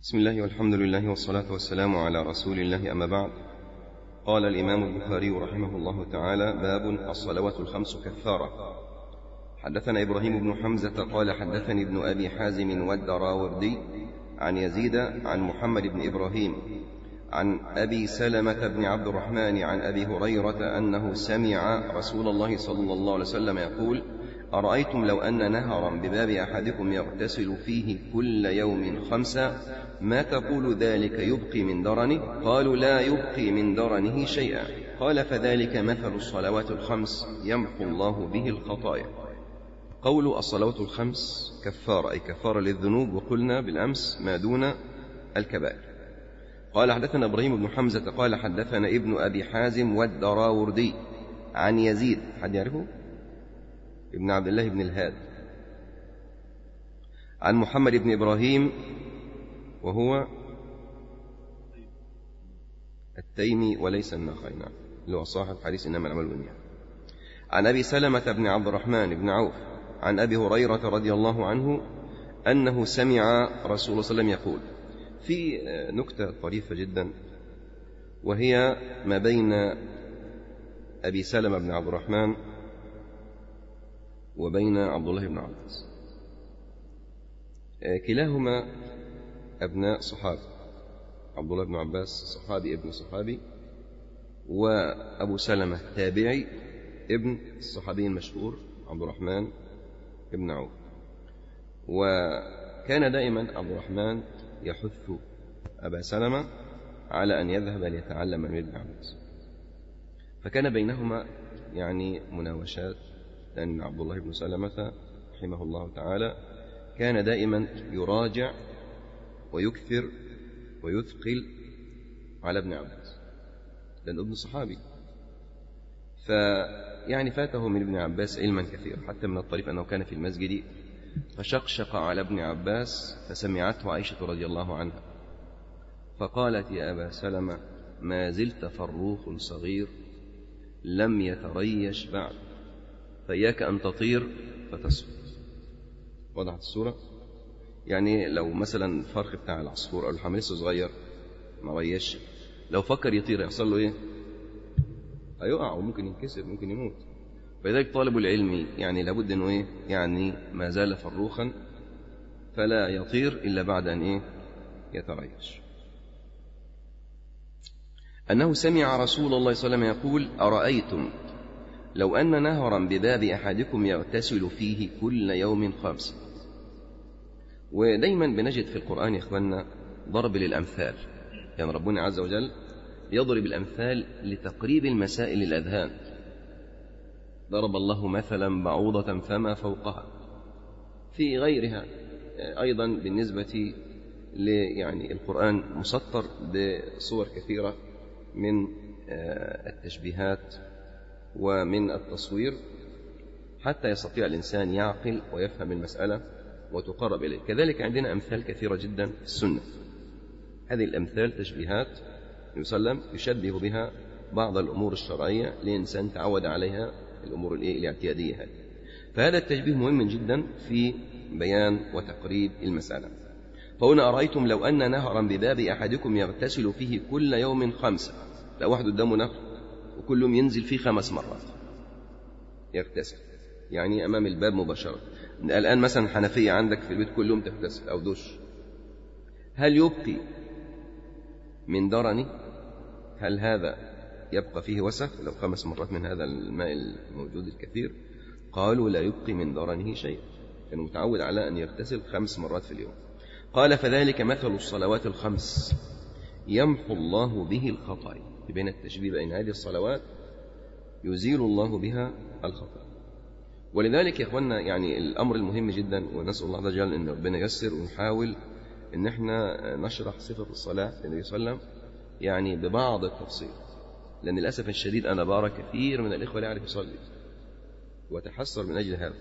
بسم الله والحمد لله والصلاة والسلام على رسول الله، أما بعد. قال الإمام البخاري رحمه الله تعالى: باب الصلوات الخمس كفارة. حدثنا إبراهيم بن حمزة قال حدثني ابن أبي حازم والدراوردي عن يزيد عن محمد بن إبراهيم عن أبي سلمة بن عبد الرحمن عن أبي هريرة أنه سمع رسول الله صلى الله عليه وسلم يقول: أرأيتم لو أن نهرا بباب أحدكم يغتسل فيه كل يوم 5 ما تقول ذلك يبقي من درنه؟ قالوا: لا يبقي من درنه شيئا. قال: فذلك مثل الصلوات الخمس يمحو الله به الخطايا. قول الصلوات الخمس كفارة، أي كفارة للذنوب، وقلنا بالأمس ما دون الكبائر. قال حدثنا إبراهيم بن حمزة قال حدثنا ابن أبي حازم والدراوردي عن يزيد، حد يعرفه؟ ابن عبد الله بن الهاد، عن محمد بن إبراهيم وهو التيمي وليس النخعي، اللي هو صاحب حديث إنما الأعمال بالنيات. عن أبي سلمة بن عبد الرحمن بن عوف عن أبي هريرة رضي الله عنه أنه سمع رسول الله صلى الله عليه وسلم يقول. في نكتة طريفة جدا، وهي ما بين أبي سلمة بن عبد الرحمن وبين عبد الله بن عباس، كلاهما أبناء صحابي. عبد الله بن عباس صحابي ابن صحابي، وأبو سلمة تابعي ابن الصحابي المشهور عبد الرحمن بن عوف. وكان دائما عبد الرحمن يحث أبا سلمة على أن يذهب ليتعلم من ابن عباس، فكان بينهما يعني مناوشات، لأن عبد الله بن سلمة رحمه الله تعالى كان دائما يراجع ويكثر ويثقل على ابن عباس، لأن ابن صحابي، فيعني فاته من ابن عباس علما كثيرا، حتى من الطريف أنه كان في المسجد فشقشق على ابن عباس فسمعته عائشة رضي الله عنها فقالت: يا أبا سلمة، ما زلت فروخ صغير لم يتريش بعد، فإياك أن تطير فتسقط. وضحت الصورة؟ يعني لو مثلا الفرخ بتاع العصفور أو الحمام لسه صغير ما ريش، لو فكر يطير يحصل له إيه؟ هيقع وممكن ينكسر، ممكن يموت. فلذلك طالب العلم يعني لابد أنه إيه؟ يعني ما زال فروخا فلا يطير إلا بعد أن إيه؟ يتريش. أنه سمع رسول الله صلى الله عليه وسلم يقول: أرأيتم لو أن نهرا بباب أحدكم يغتسل فيه كل يوم 5. ودايما بنجد في القرآن يا إخواننا ضرب للأمثال، يعني ربنا عز وجل يضرب الأمثال لتقريب المسائل للأذهان. ضرب الله مثلا بعوضة فما فوقها. في غيرها أيضا بالنسبة يعني القرآن مسطر بصور كثيرة من التشبيهات ومن التصوير، حتى يستطيع الإنسان يعقل ويفهم المسألة وتقرب إليه. كذلك عندنا أمثال كثيرة جدا في السنة. هذه الأمثال تشبيهات يسلم يشبه بها بعض الأمور الشرعية لإنسان تعود عليها الأمور الاعتيادية هذه. فهذا التشبيه مهم جدا في بيان وتقريب المسألة. فهنا: أرأيتم لو أن نهرا بباب أحدكم يغتسل فيه كل يوم 5. لو واحد قدامه نهر وكل يوم ينزل فيه 5 مرات يغتسل، يعني أمام الباب مباشرة. الآن مثلا حنفية عندك في البيت كل يوم تغتسل أو دش، هل يبقي من درني؟ هل هذا يبقى فيه وسخ لو 5 مرات من هذا الماء الموجود الكثير؟ قالوا: لا يبقي من درنه شيء، كان متعود على أن يغتسل 5 مرات في اليوم. قال: فذلك مثل الصلوات الخمس يمحو الله به الخطايا. بين التشبيه بين هذه الصلوات يزيل الله بها الخطايا. ولذلك يا إخواننا يعني الأمر المهم جدا، ونسأل الله عز وجل أن ربنا ييسر، ونحاول أن احنا نشرح صفة الصلاة للنبي صلى الله عليه وسلم يعني ببعض التفصيل، لأن للأسف الشديد أنا بارى كثير من الإخوة لا يعرف يصلي وتحسر من أجل هذا.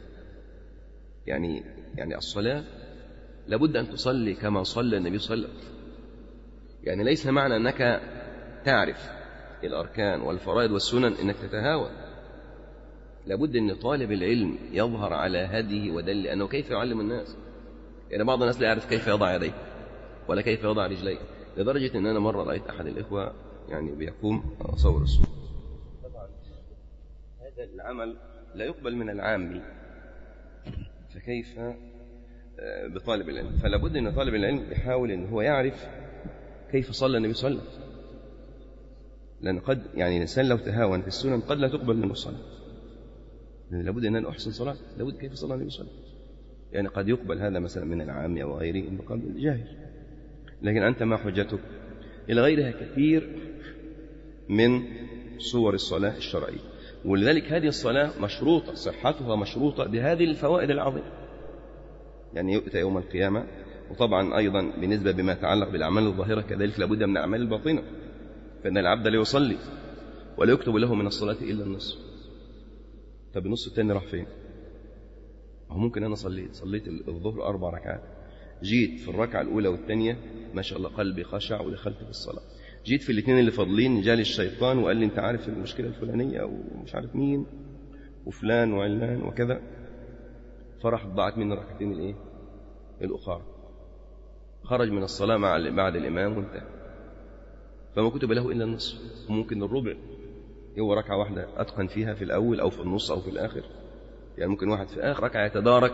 يعني الصلاة لابد أن تصلي كما صلى النبي صلى الله عليه وسلم. يعني ليس معنى أنك تعرف الأركان والفرائض والسنن أنك تتهاون. لابد أن طالب العلم يظهر على هديه ودل، لأنه كيف يعلم الناس. يعني بعض الناس لا يعرف كيف يضع يديه، ولا كيف يضع رجليه، لدرجة أن أنا مرة رأيت أحد الإخوة يعني بيقوم أصور الصورة. طبعا هذا العمل لا يقبل من العامي، فكيف بطالب العلم؟ فلا بد أن طالب العلم يحاول أن هو يعرف كيف صلى النبي صلى الله عليه وسلم، لأن قد يعني الإنسان لو تهاون في السنن قد لا تقبل منه الصلاة، لابد أن أنا أحسن صلاة، لابد كيف صلى النبي صلى الله عليه وسلم. يعني قد يقبل هذا مثلا من العام أو غيره مقابل الجاهل، لكن أنت ما حجتك؟ إلى غيرها كثير من صور الصلاة الشرعية. ولذلك هذه الصلاة مشروطة، صحتها مشروطة بهذه الفوائد العظيمة. يعني يؤتى يوم القيامة، وطبعا أيضا بالنسبة بما يتعلق بالأعمال الظاهرة كذلك لابد من أعمال الباطنة، فإن العبد لا يصلي ولا يكتب له من الصلاة إلا النصف. طب النصف الثاني راح فين؟ أو ممكن أنا صليت الظهر 4 ركعات، جيت في الركعة الأولى والثانية ما شاء الله قلبي خشع ودخلت في الصلاة، جيت في الاثنين اللي فاضلين جالي الشيطان وقال لي أنت عارف المشكلة الفلانية أو مش عارف مين وفلان وعلان وكذا، فرح ضاعت مني ركعتين الأخرى، خرج من الصلاة بعد الإمام وانتهى، فما كتب له إلا النصف، وممكن الربع، هو ركعة واحدة أتقن فيها في الأول أو في النص أو في الآخر. يعني ممكن واحد في آخر ركعة يتدارك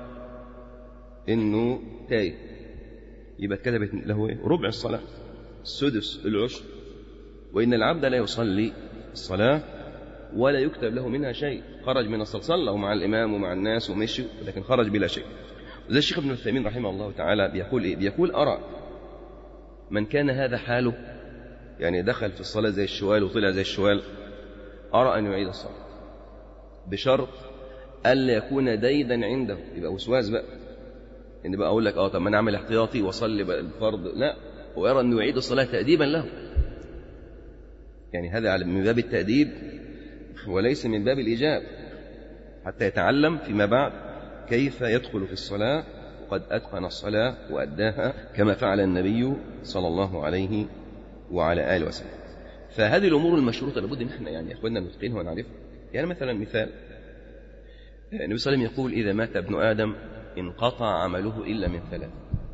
إنه تايه، يبقى اتكتبت له ربع الصلاة، السدس، العشر. وإن العبد لا يصلي الصلاة ولا يكتب له منها شيء، خرج من الصلاة، صلى مع الإمام ومع الناس ومشي لكن خرج بلا شيء. وذا الشيخ ابن عثيمين رحمه الله تعالى بيقول إيه؟ بيقول أرى من كان هذا حاله، يعني دخل في الصلاة زي الشوال وطلع زي الشوال، أرى أن يعيد الصلاة بشرط ألا يكون ديدا عنده، يبقى وسواس بقى، إن بقى أقول لك طب ما نعمل احتياطي وصلي بقى الفرض، لا، ويرى أنه يعيد الصلاة تأديبا له، يعني هذا من باب التأديب وليس من باب الإيجاب، حتى يتعلم فيما بعد كيف يدخل في الصلاة وقد أتقن الصلاة وأداها كما فعل النبي صلى الله عليه وعلى آله وسلم. فهذه الأمور المشروطة لابد أن احنا يعني أخواننا نتقنها ونعرفها. يعني مثلا مثال، النبي صلى الله عليه وسلم يقول إذا مات ابن آدم انقطع عمله إلا من 3،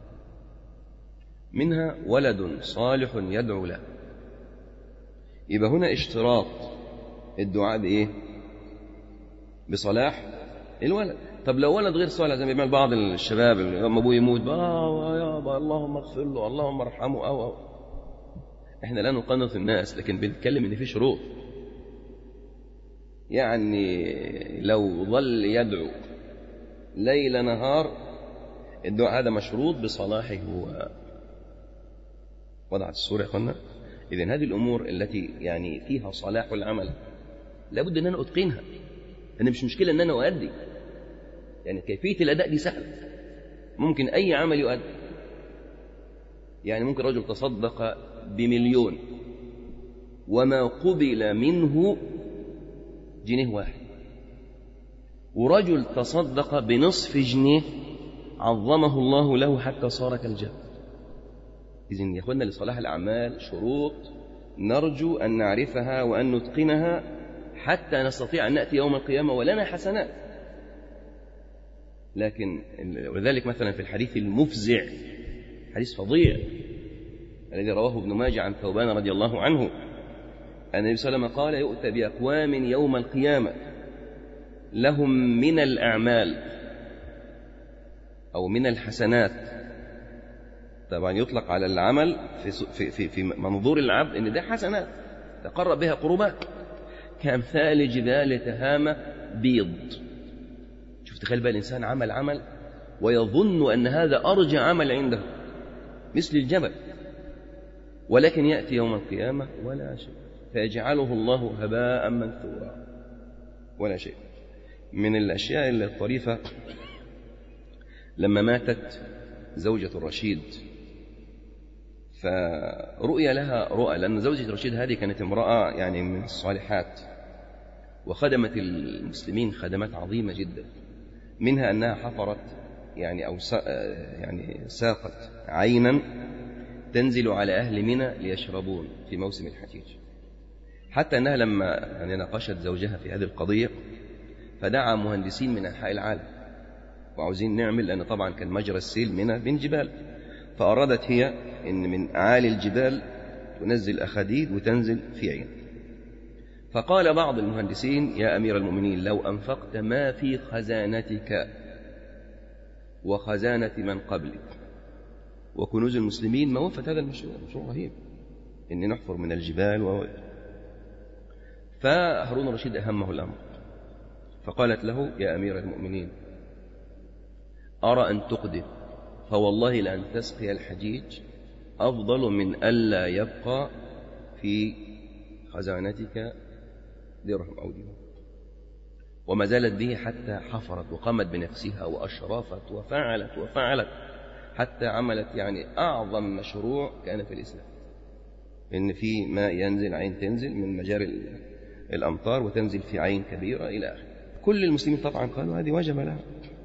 منها ولد صالح يدعو له. يبقى هنا اشتراط الدعاء بإيه؟ بصلاح الولد. طب لو ولد غير صالح زي ما بيعمل بعض الشباب لما أبوه يموت يابا اللهم اغفر له اللهم ارحمه أو احنا لا نقنط الناس، لكن بنتكلم ان في شروط. يعني لو ظل يدعو ليل نهار الدعاء هذا مشروط بصلاحه هو. وضعت الصورة يا اخوانا. اذن هذه الامور التي يعني فيها صلاح العمل لابد ان انا اتقنها. انا مش مشكلة ان انا اؤدي، يعني كيفية الاداء دي سهل، ممكن اي عمل يؤدي. يعني ممكن رجل تصدق ب1,000,000 وما قبل منه جنيه واحد، ورجل تصدق بنصف جنيه عظمه الله له حتى صار كالجبل. إذن يا أخوانا لصلاح الأعمال شروط نرجو أن نعرفها وأن نتقنها حتى نستطيع أن نأتي يوم القيامة ولنا حسنات. لكن ولذلك مثلا في الحديث المفزع، حديث فظيع الذي رواه ابن ماجه عن ثوبان رضي الله عنه، أن النبي صلى الله عليه وسلم قال يؤتى بأقوام يوم القيامة لهم من الأعمال أو من الحسنات، طبعا يطلق على العمل في منظور العبد إن ده حسنات تقرب بها قربات، كأمثال جبال تهامة بيض. شوف تخيل بقى الإنسان عمل ويظن أن هذا أرجى عمل عنده مثل الجبل، ولكن يأتي يوم القيامة ولا شيء، فيجعله الله هباء منثورا ولا شيء. من الأشياء الطريفة لما ماتت زوجة الرشيد، فرؤيا لها رؤى، لأن زوجة الرشيد هذه كانت امرأة يعني من الصالحات وخدمت المسلمين خدمات عظيمة جدا، منها أنها حفرت يعني أو ساقت عينا تنزل على أهل منى ليشربون في موسم الحجيج، حتى أنها لما يعني ناقشت زوجها في هذه القضية فدعا مهندسين من أنحاء العالم وعاوزين نعمل، لأن طبعا كان مجرى السيل منى بين جبال، فأرادت هي إن من أعالي الجبال تنزل أخاديد وتنزل في عين. فقال بعض المهندسين: يا أمير المؤمنين، لو أنفقت ما في خزانتك وخزانة من قبلك وكنوز المسلمين ما وفت هذا المشروع. مشروع رهيب إن نحفر من الجبال فهارون الرشيد أهمه الأمر، فقالت له: يا أمير المؤمنين، أرى أن تقدم، فوالله لأن تسقي الحجيج أفضل من ألا يبقى في خزانتك درهم أو دينار. وما زالت به حتى حفرت وقامت بنفسها وأشرفت وفعلت حتى عملت يعني أعظم مشروع كان في الإسلام، إن في ماء ينزل، عين تنزل من مجاري الأمطار وتنزل في عين كبيرة إلى آخره. كل المسلمين طبعا قالوا هذه وجب لها.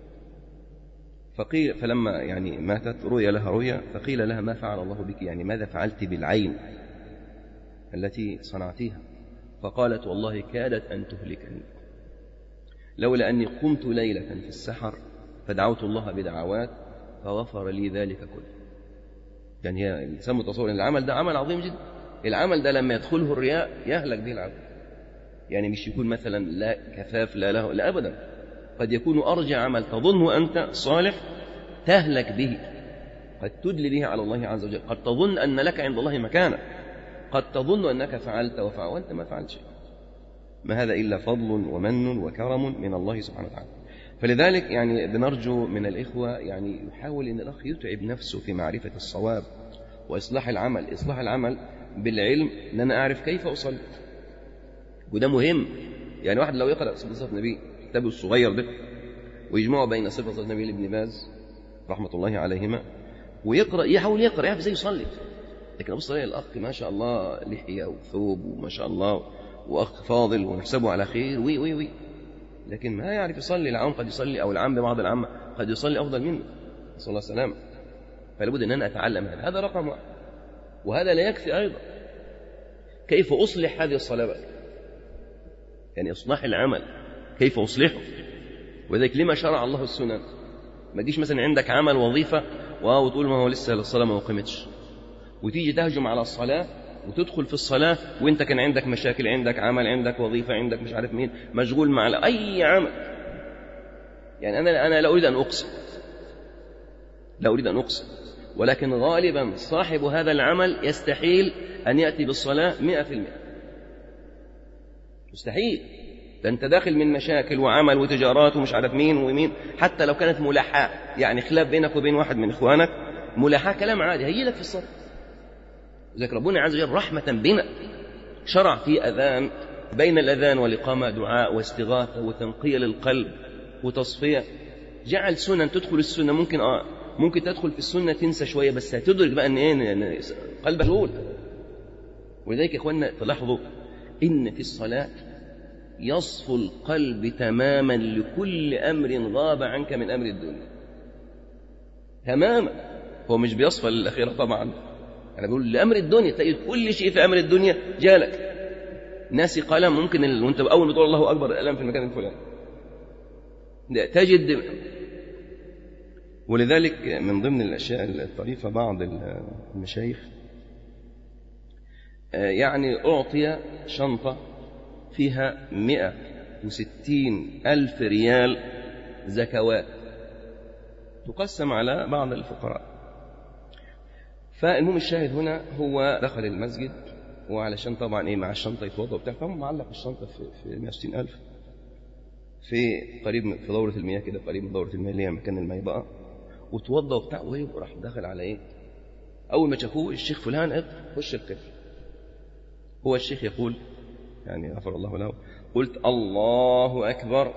فلما يعني ماتت رؤيا لها رؤيا، فقيل لها: ما فعل الله بك؟ يعني ماذا فعلت بالعين التي صنعتيها؟ فقالت: والله كادت أن تهلكني، لولا أني قمت ليلة في السحر فدعوت الله بدعوات فغفر لي ذلك كله. يعني هي الإنسان متصور أن العمل ده عمل عظيم جدا. العمل ده لما يدخله الرياء يهلك به العمل. يعني مش يكون مثلا لا كفاف لا له، لا أبدا، قد يكون أرجع عمل تظنه أنت صالح تهلك به، قد تدلي به على الله عز وجل، قد تظن أن لك عند الله مكانة، قد تظن أنك فعلت وأنت ما فعلت شيء. ما هذا إلا فضل ومن وكرم من الله سبحانه وتعالى. فلذلك يعني بنرجو من الإخوة يعني يحاول أن الأخ يتعب نفسه في معرفة الصواب وإصلاح العمل. إصلاح العمل بالعلم، أن أنا أعرف كيف أصلي، وده مهم. يعني واحد لو يقرأ صفة النبي كتابه الصغير ده ويجمعه بين صفة النبي لابن باز رحمة الله عليهما ويقرأ، يحاول يقرأ يعرف ازاي يصلي. لكن أبص عليه الأخ ما شاء الله لحية وثوب وما شاء الله وأخ فاضل ونحسبه على خير وي لكن ما يعرف يصلي. العام قد يصلي، أو العام ببعض العامة قد يصلي أفضل منه، صلى الله عليه وسلم. فلابد أن أنا أتعلم هذا رقم واحد. وهذا لا يكفي أيضا، كيف أصلح هذه الصلاة بقى؟ يعني إصلاح العمل كيف أصلحه؟ وذلك لما شرع الله السنن. ما تجيش مثلا عندك عمل وظيفة وتقول ما هو لسه الصلاة ما قيمتش، وتيجي تهجم على الصلاة وتدخل في الصلاة وانت كان عندك مشاكل، عندك عمل، عندك وظيفة، عندك مش عارف مين، مشغول مع أي عمل. يعني أنا لا أريد أن أقصد، ولكن غالبا صاحب هذا العمل يستحيل أن يأتي بالصلاة 100%. مستحيل. ده أنت داخل من مشاكل وعمل وتجارات ومش عارف مين ومين، حتى لو كانت ملاحاة، يعني خلاف بينك وبين واحد من إخوانك، ملاحاة كلام عادي هيجيلك في الصلاة. لذلك ربنا عز وجل رحمة بنا شرع في أذان، بين الأذان والإقامة دعاء واستغاثة وتنقية للقلب وتصفية. جعل سنن تدخل السنة، ممكن تدخل في السنة تنسى شوية، بس هتدرك بقى أن قلبك الأول. ولذلك يا إخواننا تلاحظوا إن في الصلاة يصفو القلب تماما لكل أمر غاب عنك من أمر الدنيا تماما. هو مش بيصفى للأخيرة طبعا، أنا بقول لأمر الدنيا، تجد كل شيء في أمر الدنيا جالك. ناسي قلم، ممكن وانت أول ما تقول الله أكبر القلم في المكان الفلاني تجد. ولذلك من ضمن الأشياء الطريفة بعض المشايخ يعني أعطي شنطة فيها 160,000 ريال زكوات تقسم على بعض الفقراء. فالمهم الشاهد هنا هو دخل المسجد، وعلشان طبعا مع الشنطة يتوضأ وبتاع، فهم معلق الشنطة في 160,000 في قريب في دورة المياه كده، قريب من دورة المياه اللي هي مكان الماء بقى، وتوضأ وبتاع، وراح دخل على أول ما شافوه الشيخ فلان خش القبر. هو الشيخ يقول يعني غفر الله له، قلت الله أكبر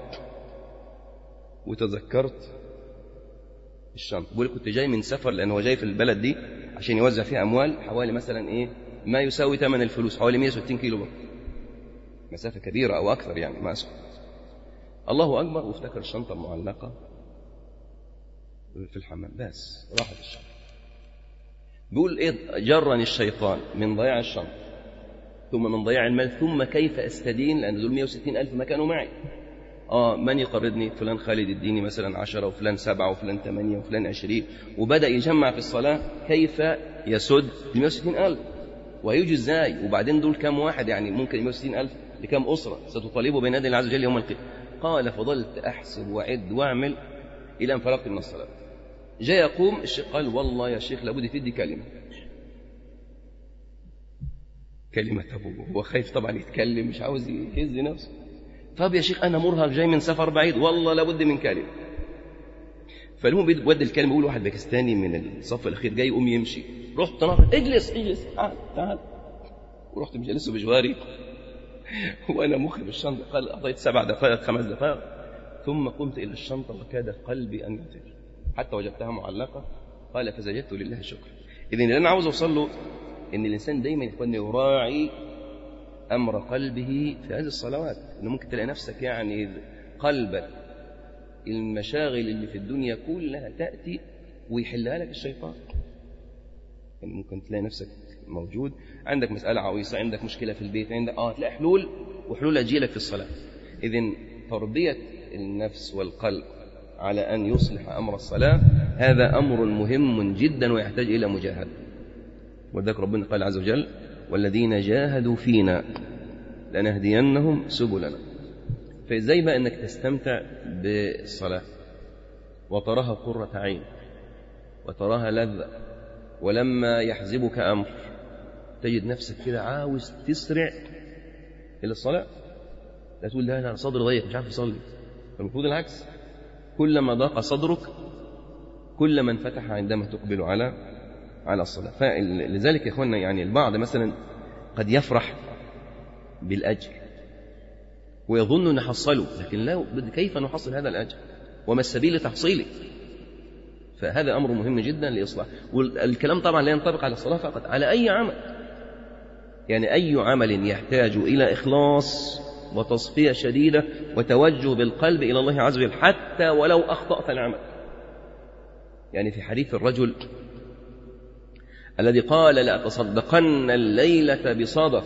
وتذكرت الشنطة. بقول كنت جاي من سفر، لأنه هو جاي في البلد دي عشان يوزع فيها أموال حوالي مثلا ما يساوي ثمن الفلوس، حوالي 160 كيلو بقى، مسافة كبيرة أو أكثر يعني ما أسمع. الله أكبر، وافتكر الشنطة المعلقة في الحمام، بس راحت الشنطة. بيقول جرني الشيطان من ضياع الشنطة ثم من ضياع المال، ثم كيف أستدين، لأن دول 160,000 ما كانوا معي. من يقرضني؟ فلان خالد اديني مثلا 10، وفلان 7، وفلان 8، وفلان 20، وبدأ يجمع في الصلاة كيف يسد 160,000 وهيجي ازاي؟ وبعدين دول كم واحد يعني؟ ممكن 160,000 لكم أسرة ستطالبوا بين يدي الله عز وجل يوم القيامة. قال فضلت أحسب وأعد وأعمل إلى أن فرغت من الصلاة. جاء يقوم الشيخ قال والله يا شيخ لابد تدي كلمة أبوه. هو خايف طبعا يتكلم، مش عاوز يهز نفسه. طب يا شيخ أنا مرهق جاي من سفر بعيد، والله لابد من كلمة. فالمهم بيودي الكلمة، يقول واحد باكستاني من الصف الأخير جاي يقوم يمشي، رحت نافض اجلس تعال ورحت مجلسه بجواري وأنا مخي بالشنطة. قال قضيت 7 دقائق 5 دقائق ثم قمت إلى الشنطة وكاد قلبي أن ينفجر حتى وجدتها معلقة. قال فسجدت لله شكرا. إذن اللي أنا عاوز أوصل له إن الإنسان دايما يكون يراعي أمر قلبه في هذه الصلوات. إنه ممكن تلاقي نفسك يعني قلبك المشاغل اللي في الدنيا كلها تأتي ويحلها لك الشيطان. يعني ممكن تلاقي نفسك موجود عندك مسألة عويصة، عندك مشكلة في البيت، عندك تلاقي حلول، وحلول أجيلك في الصلاة. إذن تربية النفس والقلب على أن يصلح أمر الصلاة هذا أمر مهم جدا ويحتاج إلى مجاهدة. وذلك ربنا قال عز وجل والذين جاهدوا فينا لنهدينهم سبلنا. فإزاي بقى أنك تستمتع بالصلاة وتراها قرة عين وتراها لذة، ولما يحزبك أمر تجد نفسك كده عاوز تسرع إلى الصلاة، لا تقول لا صدر ضيق مش عارف أصلي. فالمفروض العكس، كلما ضاق صدرك كلما انفتح عندما تقبل على الصلاة. فلذلك يا إخواننا يعني البعض مثلا قد يفرح بالأجر ويظن نحصله، لكن لا، كيف نحصل هذا الأجر وما السبيل لتحصيله؟ فهذا أمر مهم جدا لإصلاح. والكلام طبعا لا ينطبق على الصلاة فقط، على أي عمل. يعني أي عمل يحتاج إلى إخلاص وتصفية شديدة وتوجه بالقلب إلى الله عز وجل حتى ولو أخطأت العمل. يعني في حديث الرجل الذي قال لأتصدقن الليلة بصدقة،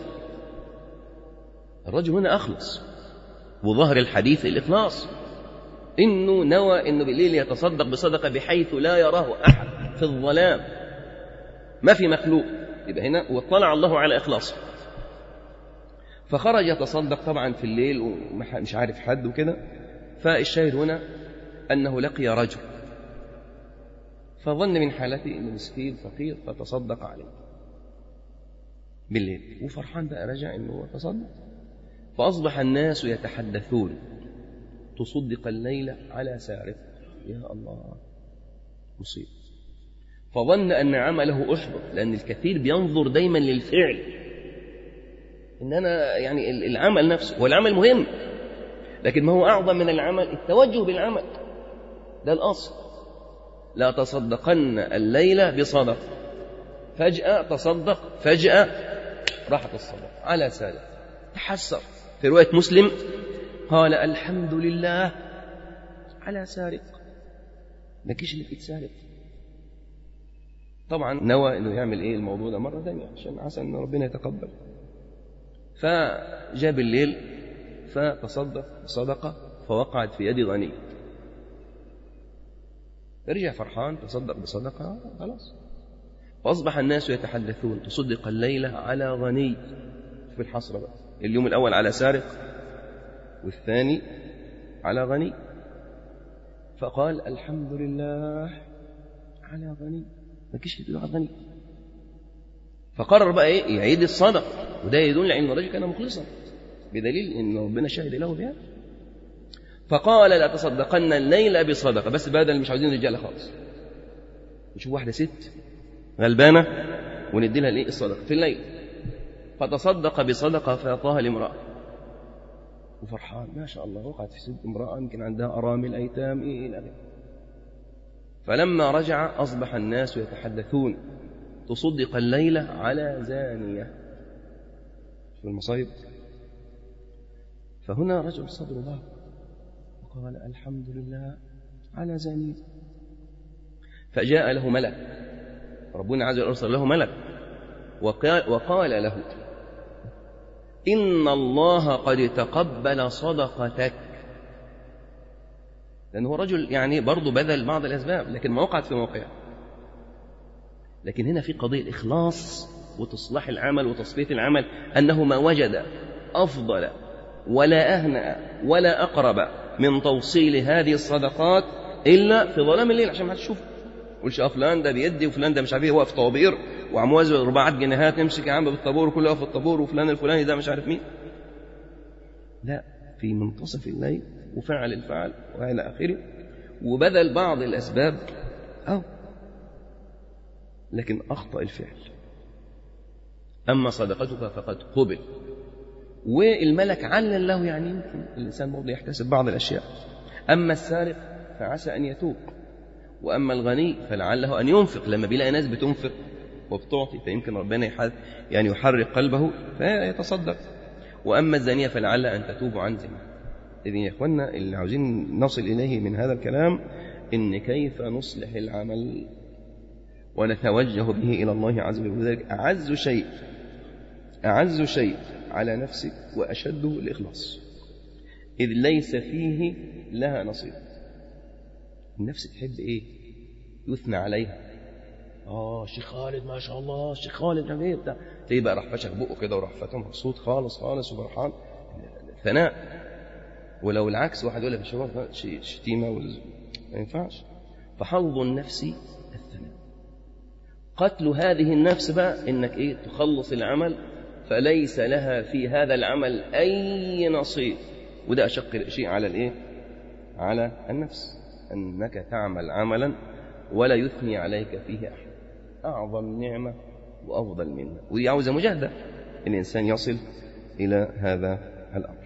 الرجل هنا أخلص، وظهر الحديث الإخلاص، إنه نوى إنه بالليل يتصدق بصدقة بحيث لا يراه أحد في الظلام، ما في مخلوق. يبقى هنا واطلع الله على إخلاصه، فخرج يتصدق طبعا في الليل ومش عارف حد وكده. فالشاهد هنا أنه لقي رجل فظن من حالته إنه مسكين فقير فتصدق عليه بالليل، وفرحان بقى رجع إنه تصدق. فأصبح الناس يتحدثون تصدق الليلة على سارق. يا الله مصيب. فظن أن عمله أحبط، لأن الكثير بينظر دايما للفعل، إن أنا يعني العمل نفسه، والعمل مهم، لكن ما هو أعظم من العمل التوجه بالعمل، ده الأصل. لا تصدقن الليلة بصدق، فجأة تصدق، فجأة راحت الصدق على سارق، تحسر. في رواية مسلم قال الحمد لله على سارق، ما كيش اللي بيتسارق. طبعا نوى انه يعمل ايه الموضوع ده مرة ثانية عشان عسى ان ربنا يتقبل. فجاب الليل فتصدق صدقة فوقعت في يد غني، رجع فرحان تصدق بصدقة خلاص. فأصبح الناس يتحدثون تصدق الليلة على غني. في الحصر بقى، اليوم الأول على سارق والثاني على غني. فقال الحمد لله على غني، ما كيش يدل على غني. فقرر بقى ايه يعيد الصدق، وده يدل على ان الرجل كان مخلصا بدليل ان ربنا شهد له بها. فقال لا تصدقن الليلة بصدقة، بس بدل مش عاوزين رجاله خالص، نشوف واحدة ست غلبانة وندي لها الايه الصدقة في الليل. فتصدق بصدقة فأعطاها لامرأة، وفرحان ما شاء الله وقعت في ست امرأة يمكن عندها أرامل أيتام إلى آخره. فلما رجع أصبح الناس يتحدثون تصدق الليلة على زانية. شو المصايب. فهنا رجل صدر الله وقال الحمد لله على زانية. فجاء له ملك، ربنا عز وجل أرسل له ملك وقال له إن الله قد تقبل صدقتك لأنه رجل يعني برضه بذل بعض الأسباب لكن ما وقعت في موقعه. لكن هنا في قضية الإخلاص وتصليح العمل وتصفية العمل، أنه ما وجد أفضل ولا أهنأ ولا أقرب من توصيل هذه الصدقات إلا في ظلام الليل عشان ما حدش يشوف. قولش فلان ده بيدي وفلان ده مش عارف ايه واقف طوابير وعم وزن 4 جنيهات يمسك يا عم بالطابور وكله واقف في الطابور وفلان الفلاني ده مش عارف مين. لا، في منتصف الليل وفعل الفعل وإلى آخره وبذل بعض الأسباب لكن أخطأ الفعل. أما صدقتك فقد قبل، والملك علل له، يعني يمكن الإنسان برضه يحتسب بعض الأشياء. أما السارق فعسى أن يتوب، وأما الغني فلعله أن ينفق لما بيلاقي ناس بتنفق وبتعطي فيمكن ربنا يعني يحرك قلبه فيتصدق. وأما الزانية فلعل أن تتوب عن زنا. إذن يا إخوانا اللي عاوزين نصل إليه من هذا الكلام إن كيف نصلح العمل ونتوجه به إلى الله عز وجل. وذلك أعز شيء على نفسك وأشده الإخلاص، إذ ليس فيه لها نصيب. النفس تحب إيه؟ يثنى عليها. شيخ خالد ما شاء الله، شيخ خالد ايه بتاع، تلاقيه بقى راح فشخ بقه كده وراح فاتم مبسوط خالص وفرحان. ثناء. ولو العكس واحد يقول لك شتيمه ما ينفعش. فحظ النفس الثناء. قتل هذه النفس بقى انك ايه؟ تخلص العمل فليس لها في هذا العمل اي نصيب. وده اشق شيء على الايه؟ على النفس، انك تعمل عملا ولا يثني عليك فيه احد. أعظم نعمة وأفضل منها، ودي عاوزة مجاهدة الإنسان يصل إلى هذا الأمر.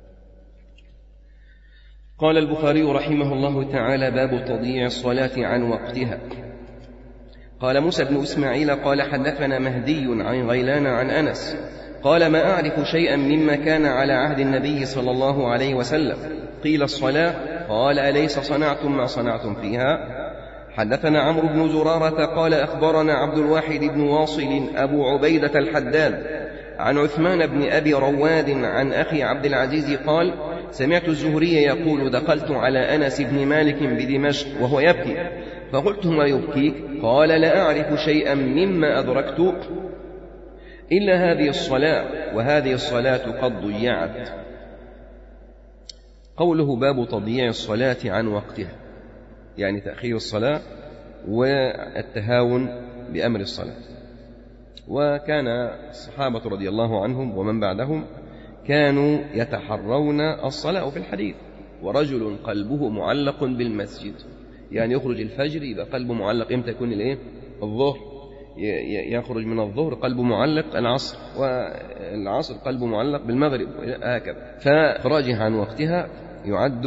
قال البخاري رحمه الله تعالى: باب تضييع الصلاة عن وقتها. قال موسى بن إسماعيل قال حدثنا مهدي عن غيلان عن أنس قال: ما أعرف شيئا مما كان على عهد النبي صلى الله عليه وسلم. قيل الصلاة، قال: أليس صنعتم ما صنعتم فيها؟ حدثنا عمرو بن زرارة قال أخبرنا عبد الواحد بن واصل أبو عبيدة الحداد عن عثمان بن أبي رواد عن أخي عبد العزيز قال: سمعت الزهري يقول: دخلت على أنس بن مالك بدمشق وهو يبكي، فقلت: ما يبكيك؟ قال: لا أعرف شيئا مما أدركت إلا هذه الصلاة، وهذه الصلاة قد ضيعت. قوله باب تضييع الصلاة عن وقتها، يعني تأخير الصلاة والتهاون بأمر الصلاة. وكان الصحابة رضي الله عنهم ومن بعدهم كانوا يتحرون الصلاة في الحديث. ورجل قلبه معلق بالمسجد، يعني يخرج الفجر يبقى قلبه معلق. امتى يكون الايه؟ الظهر، يخرج من الظهر قلبه معلق العصر، والعصر قلبه معلق بالمغرب، هكذا. فإخراجها عن وقتها يعد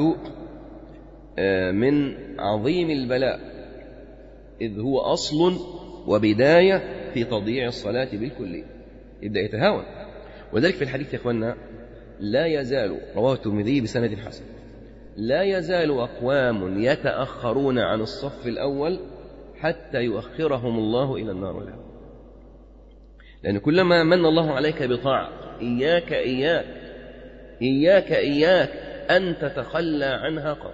من عظيم البلاء، إذ هو أصل وبداية في تضييع الصلاة بالكلية، يبدأ يتهاون. وذلك في الحديث يا إخواننا لا يزال، رواه الترمذي بسند حسن، لا يزال أقوام يتأخرون عن الصف الأول حتى يؤخرهم الله إلى النار والهوى. لأن كلما من الله عليك بطاعة إياك إياك إياك إياك أن تتخلى عنها قط.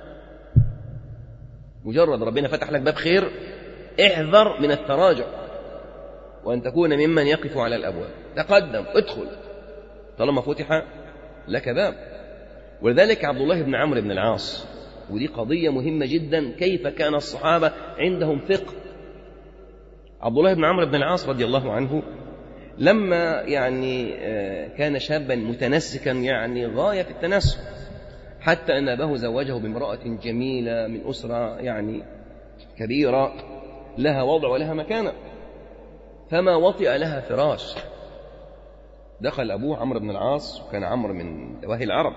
مجرد ربنا فتح لك باب خير احذر من التراجع وأن تكون ممن يقف على الأبواب. تقدم، ادخل طالما فتح لك باب. ولذلك عبد الله بن عمرو بن العاص، ودي قضية مهمة جدا، كيف كان الصحابة عندهم فقه. عبد الله بن عمرو بن العاص رضي الله عنه لما يعني كان شابا متنسكا، يعني غاية في التنسك، حتى أن أباه زوجه بامرأة جميلة من أسرة يعني كبيرة لها وضع ولها مكانة، فما وطئ لها فراش. دخل أبوه عمرو بن العاص، وكان عمرو من دواهي العرب،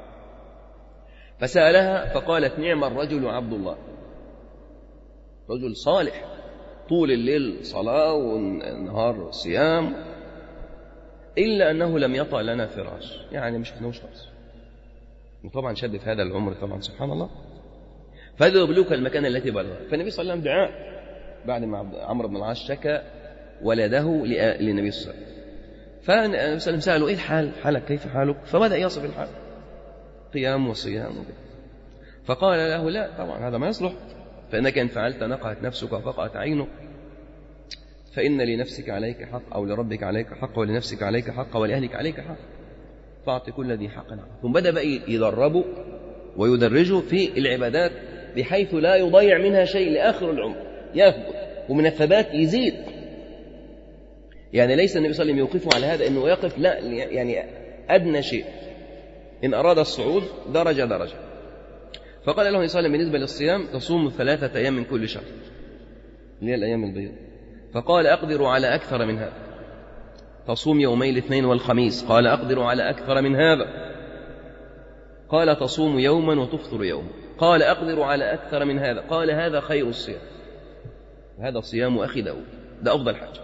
فسألها فقالت: نعم الرجل عبد الله، رجل صالح، طول الليل صلاة والنهار صيام، إلا أنه لم يطأ لنا فراش، يعني مش حنوش خالص. وطبعا شاب في هذا العمر طبعا سبحان الله. فهذا يبلغك المكان التي بلغ. فالنبي صلى الله عليه وسلم دعاء بعد ما عمرو بن العاص شكى ولده للنبي صلى الله عليه وسلم. فالنبي صلى الله عليه وسلم سأله: إيه الحال؟ حالك كيف حالك؟ فبدأ يصف الحال، قيام وصيام وكذا. فقال له لا طبعا هذا ما يصلح، فإنك إن فعلت نقعت نفسك وفقعت عينك، فإن لنفسك عليك حق أو لربك عليك حق ولنفسك عليك حق ولأهلك عليك حق، فأعطي كل ذي حق حقه. ثم بدأ بقى يدربه ويدرجه في العبادات بحيث لا يضيع منها شيء لآخر العمر، يثبت ومن الثبات يزيد. يعني ليس النبي صلى الله عليه وسلم يوقفه على هذا أنه يقف، لا، يعني أدنى شيء، إن أراد الصعود درجة درجة. فقال له صلى الله عليه وسلم بالنسبة للصيام تصوم 3 أيام من كل شهر اللي هي الأيام البيض. فقال أقدر على أكثر من هذا، تصوم يومي الاثنين والخميس. قال أقدر على أكثر من هذا. قال تصوم يوما وتفطر يوما. قال أقدر على أكثر من هذا. قال هذا خير الصيام، هذا صيام أخي داود، ده أفضل حاجة.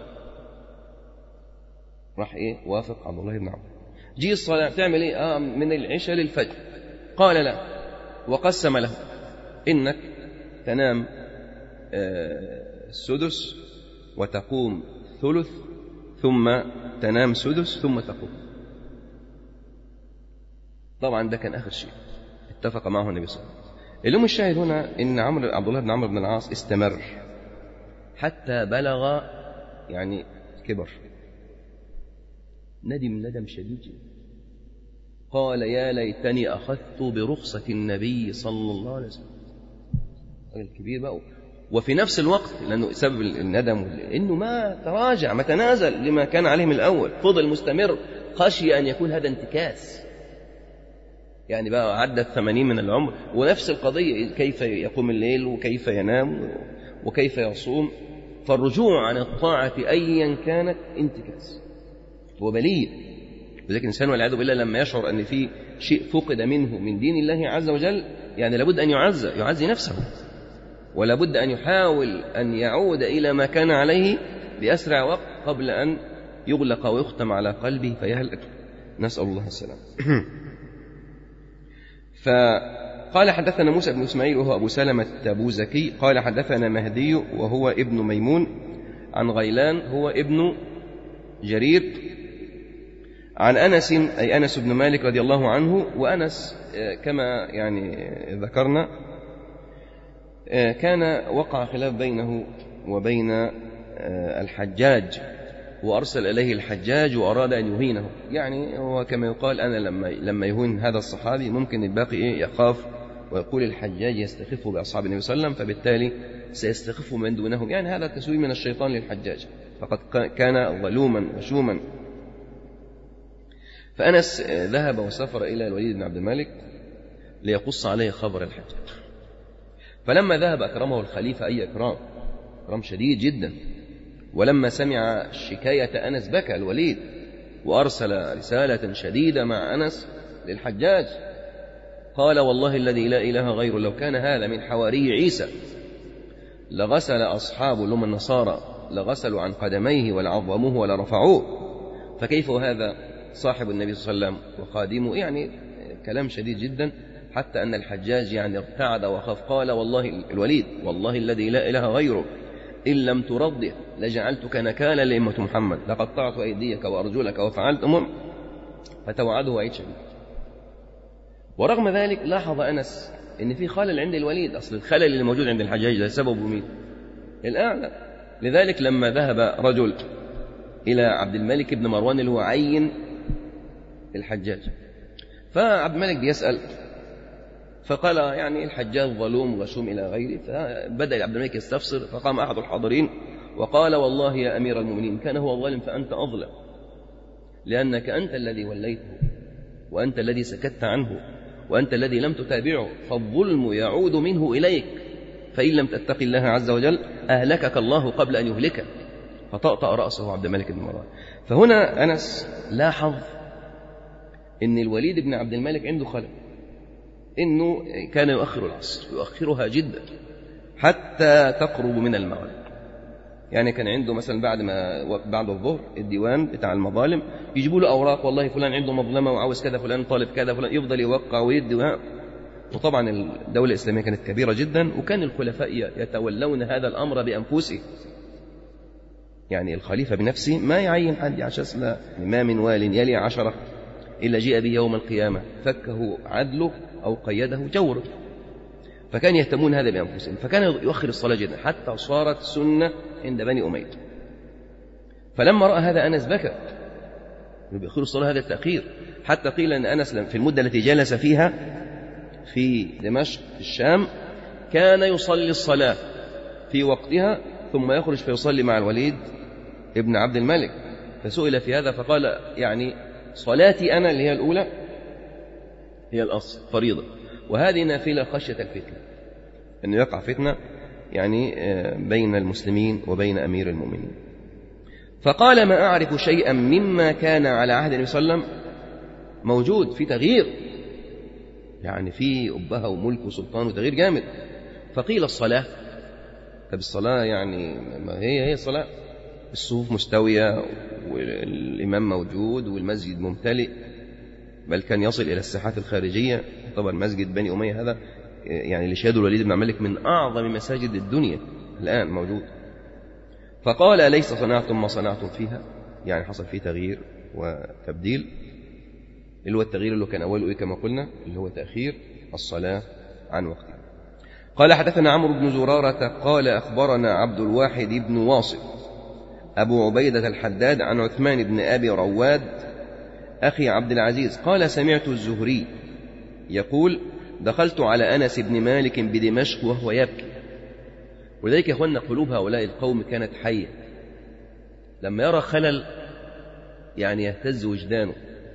راح وافق عبد الله بن عمرو. جي الصلاة تعمل من العشاء للفجر. قال لا، وقسم له إنك تنام السدس وتقوم ثلث، ثم تنام سدس ثم تقوم. طبعا ده كان آخر شيء اتفق معه النبي صلى الله عليه وسلم. اليوم الشاهد هنا إن عبد الله بن عمرو بن العاص استمر حتى بلغ يعني كبر، ندم شديد جدا. قال يا ليتني أخذت برخصة النبي صلى الله عليه وسلم. الكبير بقى، وفي نفس الوقت لأنه سبب الندم إنه ما تراجع ما تنازل لما كان عليه من الأول، فضل مستمر، خشي أن يكون هذا انتكاس. يعني بقى عدى 80 من العمر ونفس القضية، كيف يقوم الليل وكيف ينام وكيف يصوم. فالرجوع عن الطاعة أيا كانت انتكاس وبلية. لذلك الإنسان والعياذ بالله لما يشعر أن في شيء فقد منه من دين الله عز وجل، يعني لابد أن يعزي نفسه، ولا بد أن يحاول أن يعود إلى ما كان عليه بأسرع وقت قبل أن يغلق ويختم على قلبه فيهلك، نسأل الله السلام. فقال حدثنا موسى بن إسماعيل وهو أبو سلمة التبوذكي قال حدثنا مهدي وهو ابن ميمون عن غيلان هو ابن جرير عن أنس أي أنس بن مالك رضي الله عنه. وأنس كما يعني ذكرنا كان وقع خلاف بينه وبين الحجاج، وأرسل إليه الحجاج وأراد أن يهينه. يعني هو كما يقال أنا لما يهين هذا الصحابي ممكن الباقي يخاف ويقول الحجاج يستخف بأصحاب النبي صلى الله عليه وسلم فبالتالي سيستخف من دونهم. يعني هذا تسويل من الشيطان للحجاج، فقد كان ظلوما وشوما. فأنس ذهب وسافر إلى الوليد بن عبد الملك ليقص عليه خبر الحجاج. فلما ذهب أكرمه الخليفة أي إكرام شديد جدا. ولما سمع شكاية أنس بكى الوليد وأرسل رسالة شديدة مع أنس للحجاج. قال والله الذي لا إله غيره لو كان هذا من حواري عيسى لغسل أصحابه لهم النصارى لغسلوا عن قدميه ولعظموه ولرفعوه، فكيف هذا صاحب النبي صلى الله عليه وسلم وخادمه. يعني كلام شديد جدا حتى أن الحجاج يعني ارتعد وخاف. قال والله الوليد والله الذي لا إله غيره إن لم ترضه لجعلتك نكالا لأمة محمد لقطعت أيديك وأرجلك وفعلتهم، فتوعده وعيد شديد. ورغم ذلك لاحظ أنس إن في خلل عند الوليد، أصل الخلل اللي موجود عند الحجاج ده سببه مين؟ الأعلى. لذلك لما ذهب رجل إلى عبد الملك بن مروان اللي هو عين الحجاج، فعبد الملك بيسأل فقال يعني الحجاج ظلوم غشوم إلى غيره. فبدأ عبد الملك يستفسر، فقام أحد الحاضرين وقال والله يا أمير المؤمنين كان هو ظالم فأنت أظلم، لأنك أنت الذي وليته وأنت الذي سكت عنه وأنت الذي لم تتابعه، فالظلم يعود منه إليك، فإن لم تتق الله عز وجل أهلكك الله قبل أن يهلكك. فطأطأ رأسه عبد الملك بن مروان. فهنا أنس لاحظ إن الوليد بن عبد الملك عنده خلل، إنه كان يؤخر العصر يؤخرها جدا حتى تقرب من المغرب. يعني كان عنده مثلا بعد الظهر الديوان بتاع المظالم يجيبوا له أوراق، والله فلان عنده مظلمة وعاوز كذا، فلان طالب كذا، فلان يفضل يوقع ويدي. وطبعا الدولة الإسلامية كانت كبيرة جدا، وكان الخلفاء يتولون هذا الأمر بأنفسهم. يعني الخليفة بنفسه ما يعين حد عشان لا، ما من وال يلي 10 إلا جيء به يوم القيامة فكه عدله أو قيده جوره. فكان يهتمون هذا بأنفسهم، فكان يؤخر الصلاة جدا حتى صارت سنة عند بني أمية. فلما رأى هذا أنس بكى، بيأخر الصلاة هذا التأخير، حتى قيل أن أنس في المدة التي جلس فيها في دمشق في الشام كان يصلي الصلاة في وقتها ثم يخرج فيصلي مع الوليد ابن عبد الملك. فسئل في هذا فقال يعني صلاتي أنا اللي هي الأولى هي الأصل فريضة، وهذه نافلة خشية الفتنة، أنه يقع فتنة يعني بين المسلمين وبين أمير المؤمنين. فقال ما أعرف شيئا مما كان على عهد النبي صلى الله عليه وسلم موجود في تغيير، يعني في أبهة وملك وسلطان وتغيير جامد. فقيل الصلاة، طب الصلاة يعني ما هي الصلاة، الصفوف مستوية والإمام موجود والمسجد ممتلئ، بل كان يصل إلى الساحات الخارجية. طبعا مسجد بني أمية هذا يعني اللي شهده الوليد بن مالك من أعظم مساجد الدنيا الآن موجود. فقال أليس صنعتم ما صنعتم فيها؟ يعني حصل فيه تغيير وتبديل، اللي هو التغيير اللي كان أوله كما قلنا اللي هو تأخير الصلاة عن وقتها. قال حدثنا عمرو بن زرارة قال أخبرنا عبد الواحد بن واصل أبو عبيدة الحداد عن عثمان بن أبي رواد أخي عبد العزيز قال سمعت الزهري يقول دخلت على أنس بن مالك بدمشق وهو يبكي. ولذلك يا أخوانا قلوب هؤلاء القوم كانت حية، لما يرى خلل يعني يهتز وجدانه،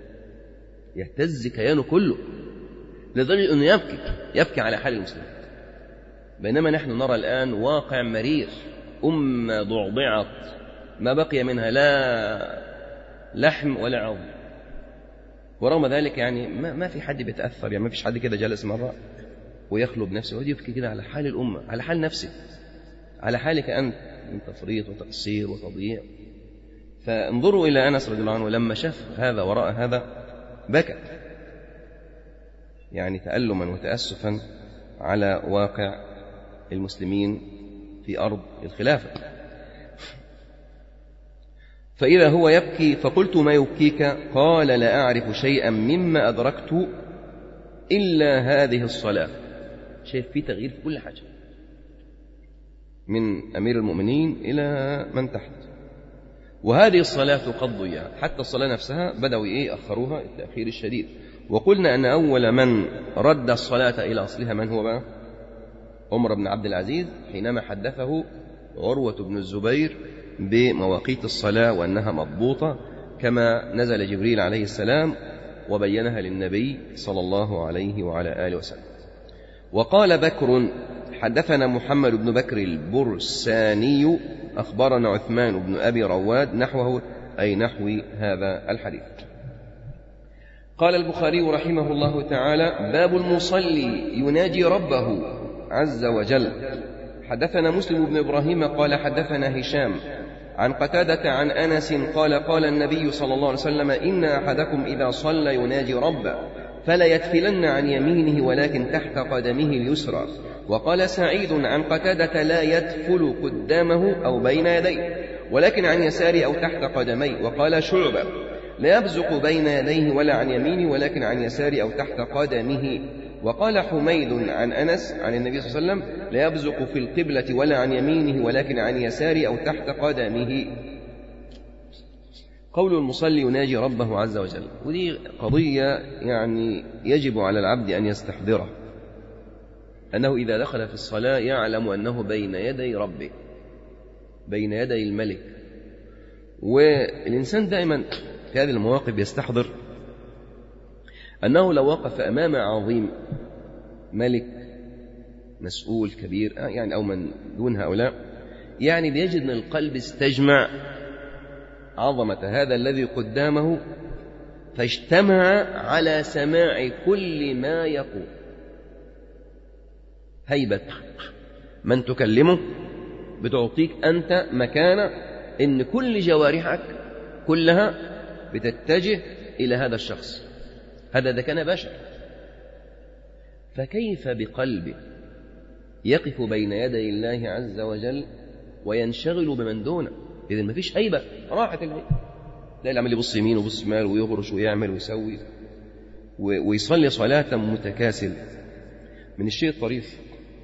يهتز كيانه كله، لدرجة أنه يبكي على حال المسلمين. بينما نحن نرى الآن واقع مرير، أمة ضعضعت ما بقي منها لا لحم ولا عظم، ورغم ذلك يعني ما في حد بيتأثر، يعني ما فيش حد كده جلس مرة ويخلو بنفسه ويقعد يبكي كده على حال الأمة، على حال نفسه، على حالك أنت من تفريط وتقصير وتضييع. فانظروا إلى أنس رضي الله عنه لما شاف هذا وراء هذا بكى، يعني تألما وتأسفا على واقع المسلمين في أرض الخلافة. فإذا هو يبكي فقلت ما يبكيك؟ قال لا أعرف شيئا مما أدركت إلا هذه الصلاة. شايف في تغيير في كل حاجة، من أمير المؤمنين إلى من تحت، وهذه الصلاة قد ضيعت. حتى الصلاة نفسها بدأوا أخروها التأخير الشديد. وقلنا أن أول من رد الصلاة إلى أصلها من هو بقى؟ عمر بن عبد العزيز، حينما حدثه عروة بن الزبير بمواقيت الصلاة وأنها مضبوطة كما نزل جبريل عليه السلام وبينها للنبي صلى الله عليه وعلى آله وسلم. وقال بكر حدثنا محمد بن بكر البرساني أخبرنا عثمان بن أبي رواد نحوه أي نحو هذا الحديث. قال البخاري رحمه الله تعالى باب المصلي يناجي ربه عز وجل. حدثنا مسلم بن إبراهيم قال حدثنا هشام عن قتادة عن أنس قال قال النبي صلى الله عليه وسلم إن أحدكم إذا صلى يناجي ربه فلا يتفلن عن يمينه ولكن تحت قدمه اليسرى. وقال سعيد عن قتادة لا يتفل قدامه أو بين يديه ولكن عن يساره أو تحت قدميه. وقال شعبة لا يبزق بين يديه ولا عن يمينه ولكن عن يساره أو تحت قدمه. وقال حميد عن أنس عن النبي صلى الله عليه وسلم لا يبزق في القبلة ولا عن يمينه ولكن عن يساره أو تحت قدمه. قول المصلي يناجي ربه عز وجل، ودي قضية يعني يجب على العبد أن يستحضره، أنه إذا دخل في الصلاة يعلم أنه بين يدي ربه، بين يدي الملك. والإنسان دائما في هذه المواقف يستحضر أنه لو وقف أمام عظيم ملك مسؤول كبير يعني أو من دون هؤلاء، يعني بيجد أن القلب استجمع عظمة هذا الذي قدامه، فاجتمع على سماع كل ما يقول. هيبة من تكلمه بتعطيك أنت مكانة إن كل جوارحك كلها بتتجه إلى هذا الشخص، هذا إذا كان بشر، فكيف بقلبه يقف بين يدي الله عز وجل وينشغل بمن دونه؟ إذن ما فيش هيبة، راحت الهيبة. لا اللي عمل يبص يمين ويبص شمال ويغرش ويعمل ويسوي ويصلي صلاة متكاسل. من الشيء الطريف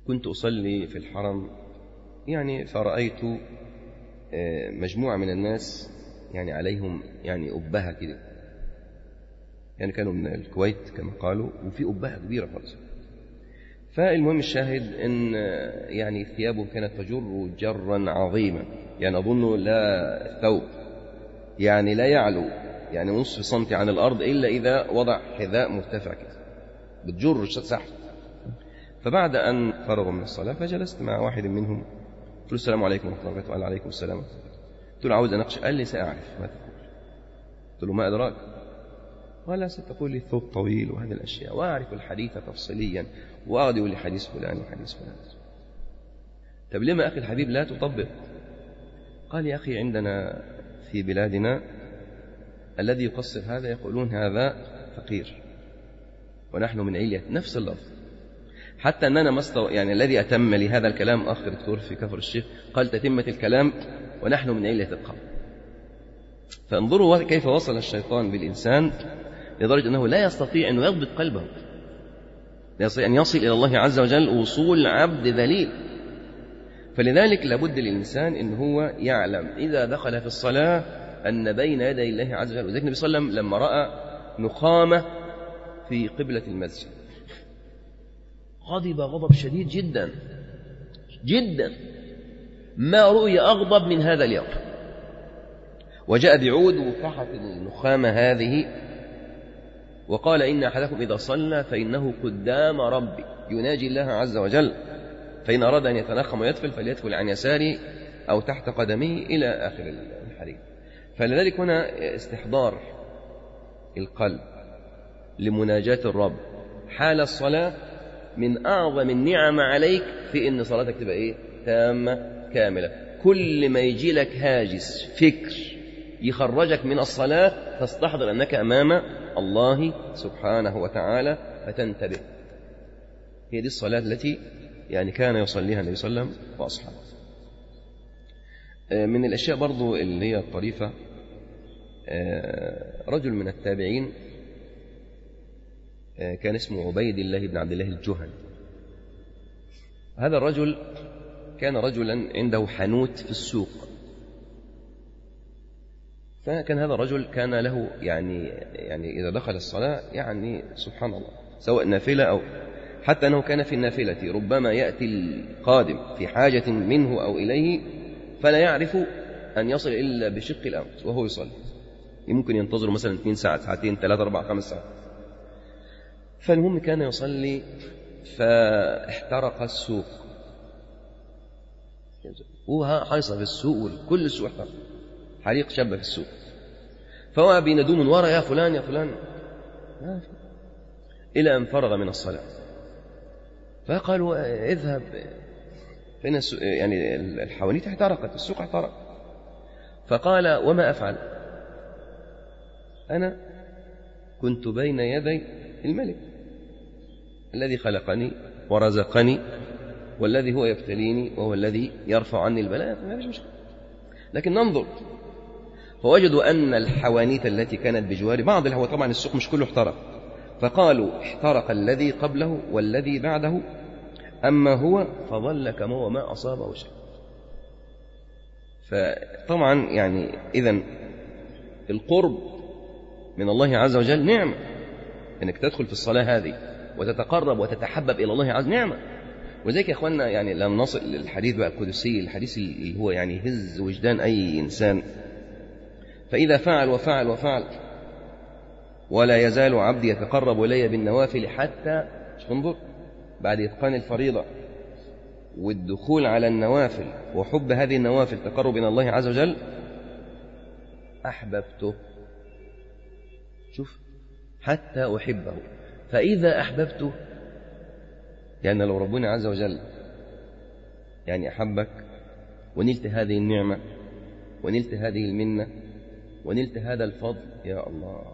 كنت أصلي في الحرم يعني فرأيت مجموعة من الناس يعني عليهم يعني أبهة كده، يعني كانوا من الكويت كما قالوا، وفي أبهة كبيرة خالص. فالمهم الشاهد أن يعني ثيابه كانت تجر جرا عظيما، يعني أظن لا ثوب يعني لا يعلو يعني نصف سنتي عن الأرض إلا إذا وضع حذاء مرتفع كده، بتجر سحب. فبعد أن فرغوا من الصلاة فجلست مع واحد منهم، قلت له السلام عليكم ورحمة الله وبركاته. قال عليكم السلام. قلت له عاوز أناقش. قال لي سأعرف ما تقول. قلت له ما أدراك؟ قال ستقول لي الثوب طويل وهذه الأشياء، وأعرف الحديث تفصيليا وأغدي لحديث فلان وحديث فلان. طب لما أخي الحبيب لا تطبق؟ قال يا أخي عندنا في بلادنا الذي يقصر هذا يقولون هذا فقير ونحن من علية، نفس اللفظ. حتى أننا يعني الذي أتم لهذا الكلام أخ دكتور في كفر الشيخ قال تتمة الكلام ونحن من علية القوم. فانظروا كيف وصل الشيطان بالإنسان لدرجة أنه لا يستطيع أن يضبط قلبه، لا يستطيع أن يصل إلى الله عز وجل وصول عبد ذليل. فلذلك لابد للإنسان أن هو يعلم إذا دخل في الصلاة أن بين يدي الله عز وجل. وذلك النبي صلى الله عليه وسلم لما رأى نخامة في قبلة المسجد غضب غضب شديد جدا جدا، ما رؤي أغضب من هذا اليوم، وجاء بعود وفحت النخامة هذه وقال إن أحدكم إذا صلى فإنه قدام ربي يناجي الله عز وجل، فإن أراد أن يتنخم ويدخل فليدخل عن يساره أو تحت قدميه إلى آخر الحديث. فلذلك هنا استحضار القلب لمناجاة الرب حال الصلاة من أعظم النعم عليك في إن صلاتك تبقى إيه؟ تامة كاملة. كل ما يجي لك هاجس فكر يخرجك من الصلاة تستحضر أنك أمام الله سبحانه وتعالى فتنتبه. هي دي الصلاة التي يعني كان يصليها النبي صلى الله عليه وسلم وأصحابه. من الأشياء برضو اللي هي الطريفة، رجل من التابعين كان اسمه عبيد الله بن عبد الله الجهني. هذا الرجل كان رجلا عنده حانوت في السوق، فكان هذا الرجل كان له يعني إذا دخل الصلاة يعني سبحان الله سواء نافلة أو حتى أنه كان في النافلة ربما يأتي القادم في حاجة منه أو إليه فلا يعرف أن يصل إلا بشق الأنفس وهو يصلي، ممكن ينتظر مثلا 2 ساعات ساعتين 3 4 5 ساعات. فالمهم كان يصلي فاحترق السوق، هو حيصة في السوق كل السوق احترق، حريق شب في السوق. فهو بينادوه من وراء يا فلان يا فلان إلى أن فرغ من الصلاة. فقالوا اذهب فإن يعني الحوانيت احترقت، السوق احترق. فقال وما أفعل؟ أنا كنت بين يدي الملك الذي خلقني ورزقني والذي هو يبتليني وهو الذي يرفع عني البلاء، ما فيش مشكلة. لكن ننظر فوجدوا أن الحوانيت التي كانت بجوار بعض هو طبعا السوق مش كله احترق، فقالوا احترق الذي قبله والذي بعده، أما هو فظل كما هو ما أصابه شيء. فطبعا يعني إذن القرب من الله عز وجل نعمة، أنك تدخل في الصلاة هذه وتتقرب وتتحبب إلى الله عز وجل نعمة. وذلك يا أخواننا يعني لم نصل للحديث بقى القدسي، الحديث اللي هو يعني يهز وجدان أي إنسان. فإذا فعل وفعل وفعل ولا يزال عبدي يتقرب إلي بالنوافل حتى انظر بعد إتقان الفريضة والدخول على النوافل وحب هذه النوافل تقرب إلى الله عز وجل أحببته. شوف حتى أحبه. فإذا أحببته يعني لو ربنا عز وجل يعني أحبك ونلت هذه النعمة ونلت هذه المنة ونلت هذا الفضل، يا الله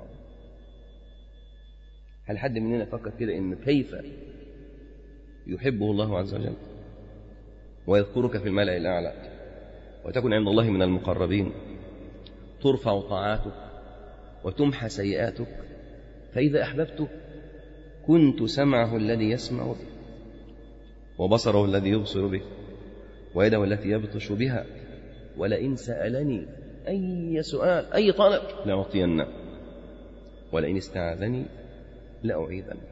هل حد مننا فكر كده إن كيف يحبه الله عز وجل ويذكرك في الملأ الأعلى وتكون عند الله من المقربين، ترفع طاعاتك وتمحى سيئاتك. فإذا أحببته كنت سمعه الذي يسمع به وبصره الذي يبصر به، ويده التي يبطش بها، ولئن سألني أي سؤال أي طلب لأعطينه، ولئن استعاذني لأعيذنه.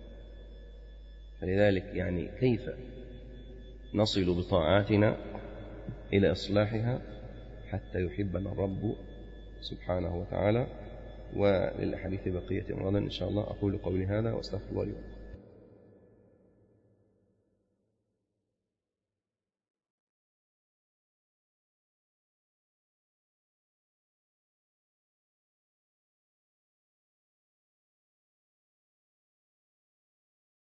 فلذلك يعني كيف نصل بطاعاتنا إلى إصلاحها حتى يحبنا الرب سبحانه وتعالى. وللأحاديث بقية غدا إن شاء الله. أقول قولي هذا وأستغفر الله لي ولكم.